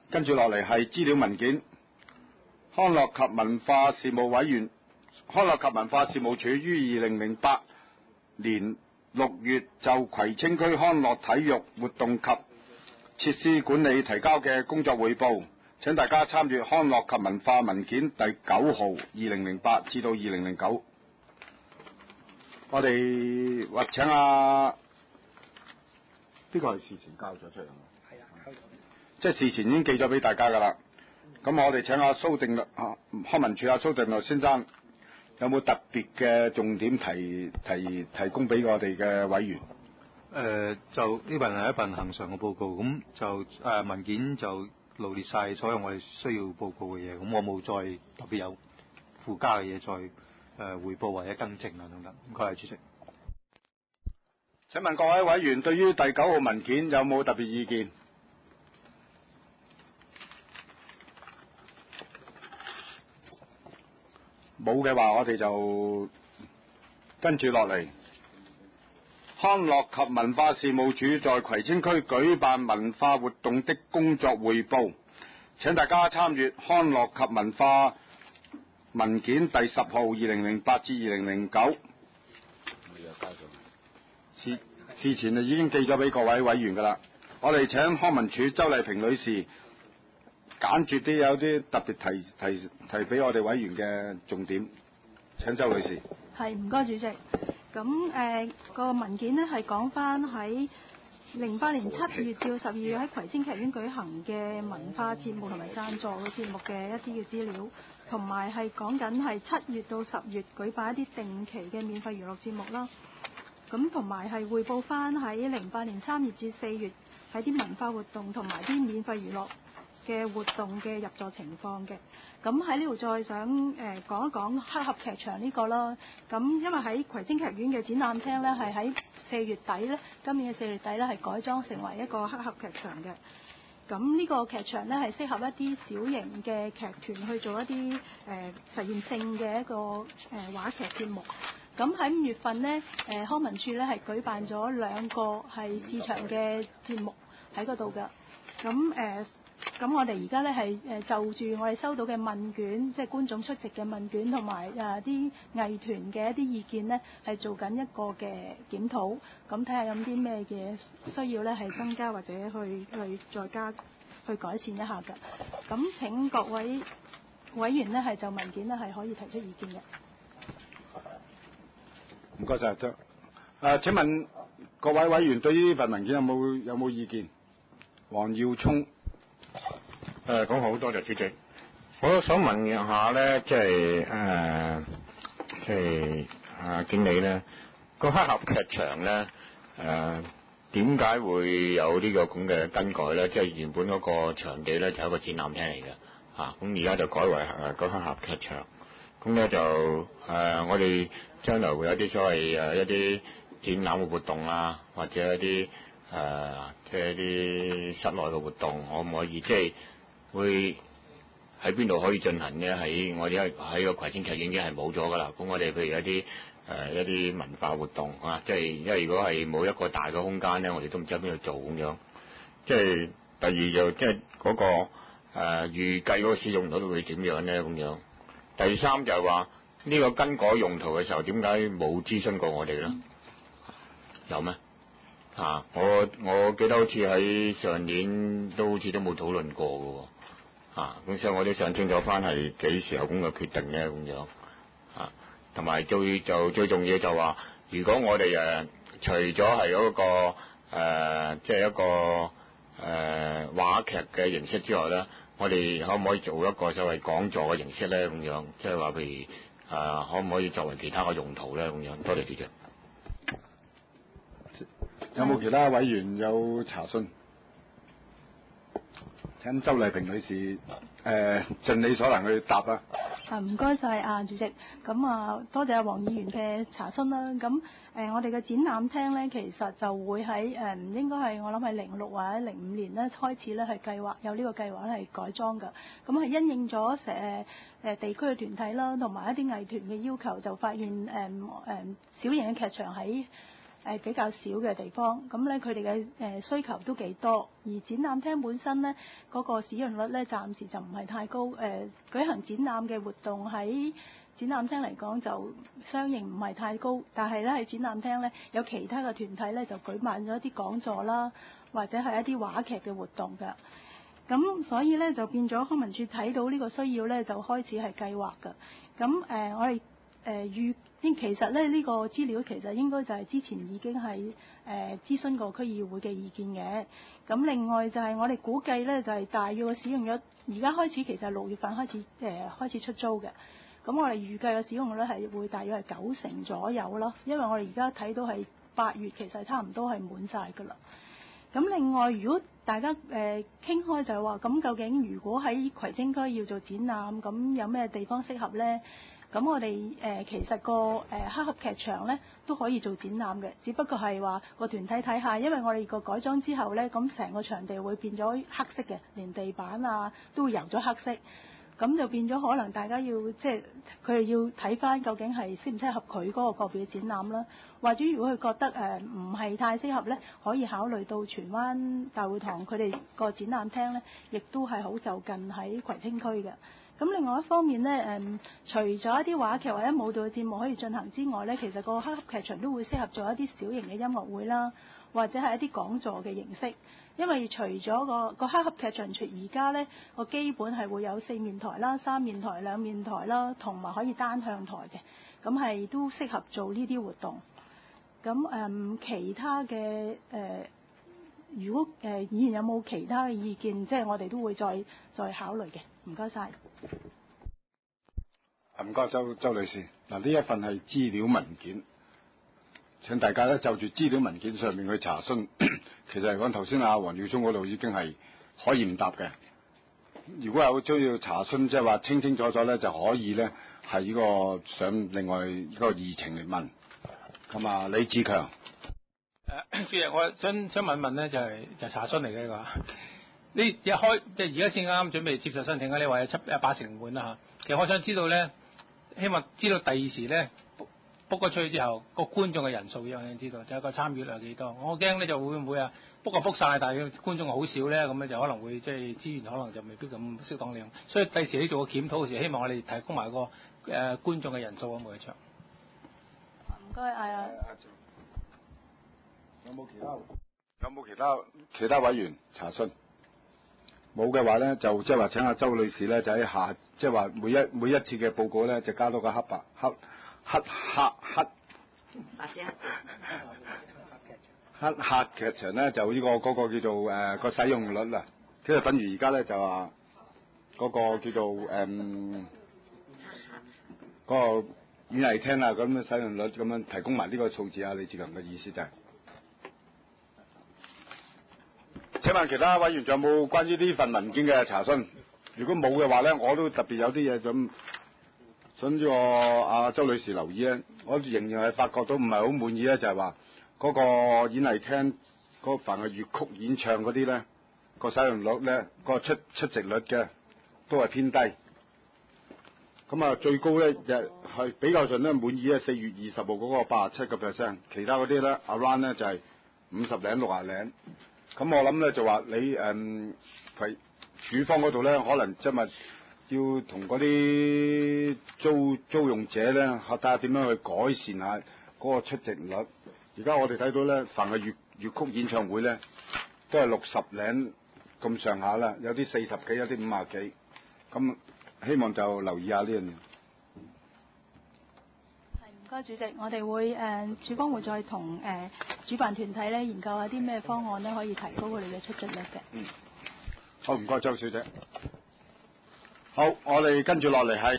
跟住落嚟係資料文件。康樂及文化事務委員、康樂及文化事務署於2008年6月就葵青區康樂體育活動及設施管理提交嘅工作匯報，請大家參閱康樂及文化文件第9號2008至到2009。我哋請呢個係事前交咗出嚟。係啊，交咗。即係事前已經寄咗俾大家㗎啦。咁我哋請蘇定律康文署蘇定律先生，有冇特別嘅重點提供俾我哋嘅委員？ 就呢份係一份恆常嘅報告，咁就文件就羅列晒所有我哋需要報告嘅嘢，咁我冇再特別有附加嘅嘢再匯報或者更正啊等等。唔該，主席。 請問各位委員對於第9號文件有冇特別意見？冇嘅話，我哋就跟住落嚟。康樂及文化事務署在葵青區舉辦文化活動的工作匯報，請大家參閱康樂及文化文件第10號2008至2009。事前就已經寄咗俾各位委員㗎啦。我哋請康文署周麗萍女士簡潔啲，有啲特別提俾我哋委員嘅重點。請周女士。 係，唔該主席。咁個文件呢係講翻喺08年7月至12月喺葵青劇院舉行嘅文化節目同埋贊助嘅節目嘅一啲嘅資料，同埋係講緊係7月到10月舉辦一啲定期嘅免費娛樂節目啦。咁同埋係匯報翻喺08年3月至4月喺啲文化活動同埋啲免費娛樂嘅活動嘅入座情況嘅。咁喺呢度再想講一講黑盒劇場呢個啦。咁因為喺葵青劇院嘅展覽廳呢，係喺4月底呢，今年嘅4月底呢，係改裝成為一個黑盒劇場嘅。咁呢個劇場呢，係適合一啲小型嘅劇團去做一啲實驗性嘅一個話劇節目。咁喺5月份呢，康文署呢係舉辦咗2個係試場嘅節目喺嗰度㗎。咁我哋而家呢係就住我哋收到嘅問卷，即係觀眾出席嘅問卷同埋啲藝團嘅一啲意見呢，係做緊一個嘅檢討，咁睇下有啲咩嘅需要呢係增加或者去再加去改善一下㗎。咁請各位委員呢係就文件呢係可以提出意見嘅。 唔該晒，張。請問各位委員對於呢份文件有冇意見？黃耀聰。 講好，多謝主席。我都想問一下咧，即係經理咧，個黑盒劇場咧，點解會有呢個咁嘅更改咧？即係原本嗰個場地咧就係一個展覽廳嚟嘅，咁而家就改為個黑盒劇場。咁咧就我哋將來會有啲所謂一啲展覽嘅活動啊，或者一啲即係一啲室內嘅活動，可唔可以即係會喺邊度可以進行呢？喺我哋喺個葵青劇院已經係冇咗噶啦。咁我哋譬如一啲文化活動啊，即係因為如果係冇一個大嘅空間咧，我哋都唔知喺邊度做咁樣。即係第二就即係嗰個預計嗰個使用率會點樣咧？咁樣。第三就係話呢個更改用途嘅時候，點解冇諮詢過我哋咧？有咩？我記得好似喺上年都好似都冇討論過嘅喎，咁所以我都想清楚翻係幾時有咁嘅決定咧咁樣，同埋最重要就話，如果我哋除咗係嗰個即係一個話劇嘅形式之外咧，我哋可唔可以做一個所謂講座嘅形式咧咁樣？即係話譬如可唔可以作為其他嘅用途咧咁樣？多謝主席。 有冇其他委員有查詢？請周麗萍女士盡你所能去答啊！ 唔該晒主席。咁多謝黃議員嘅查詢啦。咁我哋嘅展覽廳咧，其實就會喺應該係我諗係06或者05年咧開始咧係計劃有呢個計劃咧係改裝㗎。咁係因應咗地區嘅團體啦，同埋一啲藝團嘅要求，就發現小型嘅劇場喺比較少嘅地方，咁咧佢哋嘅需求都幾多，而展覽廳本身咧嗰個使用率咧暫時就唔係太高，舉行展覽嘅活動喺展覽廳嚟講就相應唔係太高，但係咧喺展覽廳咧有其他嘅團體咧就舉辦咗一啲講座啦，或者係一啲話劇嘅活動㗎。咁所以咧就變咗康文署睇到呢個需要咧，就開始係計劃㗎。咁我哋其實咧呢個資料其實應該就係之前已經係諮詢過區議會嘅意見嘅。咁另外就係我哋估計咧就係大約嘅使用率，而家開始其實6月份開始出租嘅。咁我哋預計嘅使用率係會大約係90%左右咯，因為我哋而家睇到係8月其實差唔多係滿晒㗎啦。咁另外，如果大家傾開就係話，咁究竟如果喺葵青區要做展覽，咁有咩地方適合呢？咁我哋其實個黑盒劇場呢都可以做展覽嘅，只不過係話個團體睇下，因為我哋個改裝之後呢，咁成個場地會變咗黑色嘅，連地板啊都會油咗黑色。咁就變咗可能大家要佢哋要睇翻究竟係適唔適合佢嗰個別嘅展覽啦，或者如果佢覺得唔係太適合呢，可以考慮到荃灣大會堂佢哋個展覽廳呢，亦都係好就近喺葵青區嘅。咁另外一方面呢，除咗一啲話劇或者舞蹈嘅節目可以進行之外呢，其實個黑盒劇場都會適合做一啲小型嘅音樂會啦，或者係一啲講座嘅形式。因為除咗個黑盒劇場，而家呢個基本係會有4面台啦、3面台、2面台啦，同埋可以單向台嘅，咁係都適合做呢啲活動。咁其他嘅如果議員有冇其他嘅意見，即係我哋都會再考慮嘅。唔該晒。 唔該周女士。嗱，呢一份係資料文件。請大家咧就住資料文件上面去查詢，其實嚟講頭先阿黃耀忠嗰度已經係可以唔答嘅。如果有需要查詢，即係話清清楚楚咧，就可以咧係呢個上另外一個議程嚟問。咁啊，李志強。 主席，我想問問咧，就查詢嚟嘅呢個。呢一開即係而家先啱準備接受申請啊！你話有80滿啦嚇。其實我想知道咧，希望知道第二時咧。book 咗出去之後，個觀眾嘅人數有冇知道？就係個參與率有幾多？我驚咧就會唔會啊 book 晒，但係觀眾好少咧，咁咧就可能會即係資源可能就未必咁適當利用。所以第時你做個檢討嘅時候，希望我哋提供埋個觀眾嘅人數啊，每一場。 唔該， 有冇其他委員查詢？冇嘅話咧，就即係話請阿周女士咧，就喺下即係話每一次嘅報告咧，就加多個黑客劇場咧，就呢個嗰個叫做個使用率啦，即係等於而家咧就話嗰個叫做嗰個演藝廳啊咁嘅使用率咁樣提供埋呢個數字啊。李志強嘅意思就係，請問其他委員仲有冇關於呢份文件嘅查詢？如果冇嘅話咧，我都特別有啲嘢想呢個阿周女士留意咧，我仍然係發覺到唔係好滿意咧，就係話嗰個演藝廳嗰凡係粵曲演唱嗰啲咧，個使用率咧，個出席率嘅都係偏低。咁啊，最高咧就係比較上咧滿意咧4月20號嗰個87%，其他嗰啲咧 around 咧就係50零60零。咁我諗咧就話你署方嗰度咧，可能即係要同嗰啲租用者咧，睇下點樣去改善下嗰個出席率。而家我哋睇到咧，凡係粵曲演唱會咧，都係60零咁上下啦，有啲40幾，有啲50幾。咁希望就留意下呢樣嘢。 唔該，主席，我哋會署方會再同主辦團體咧研究下啲咩方案咧，可以提高佢哋嘅出席率嘅。 好，唔該，周小姐。好，我哋跟住落嚟係。